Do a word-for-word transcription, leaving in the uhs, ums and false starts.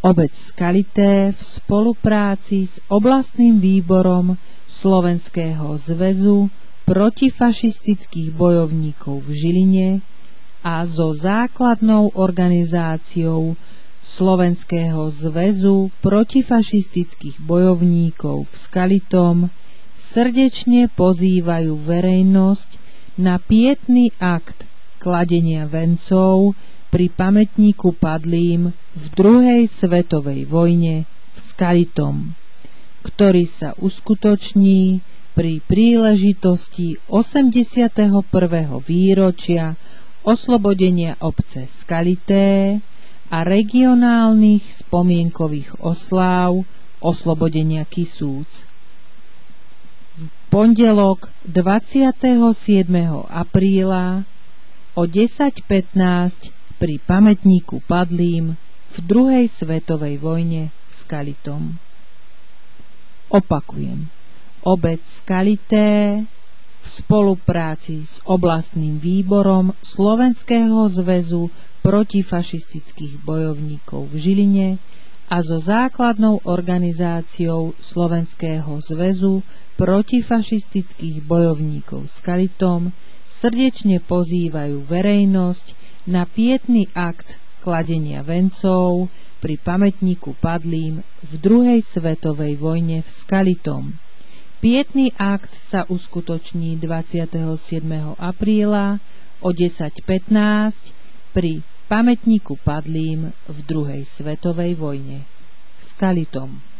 Obec Skalité v spolupráci s oblastným výborom Slovenského zväzu protifašistických bojovníkov v Žiline a so základnou organizáciou Slovenského zväzu protifašistických bojovníkov v Skalitom srdečne pozývajú verejnosť na pietný akt kladenia vencov pri pamätníku padlým v druhej svetovej vojne v Skalitom, ktorý sa uskutoční pri príležitosti osemdesiateho prvého výročia oslobodenia obce Skalité a regionálnych spomienkových osláv oslobodenia Kisúc. V pondelok dvadsiateho siedmeho apríla o desať pätnásť pri pamätníku padlým v druhej svetovej vojne v Skalitom. Opakujem, obec Skalité v spolupráci s oblastným výborom Slovenského zväzu protifašistických bojovníkov v Žiline a so základnou organizáciou Slovenského zväzu protifašistických bojovníkov v Skalitom srdečne pozývajú verejnosť na pietný akt kladenia vencov pri pamätníku padlým v druhej svetovej vojne v Skalitom. Pietný akt sa uskutoční dvadsiateho siedmeho apríla o desať pätnásť pri pamätníku padlým v druhej svetovej vojne v Skalitom.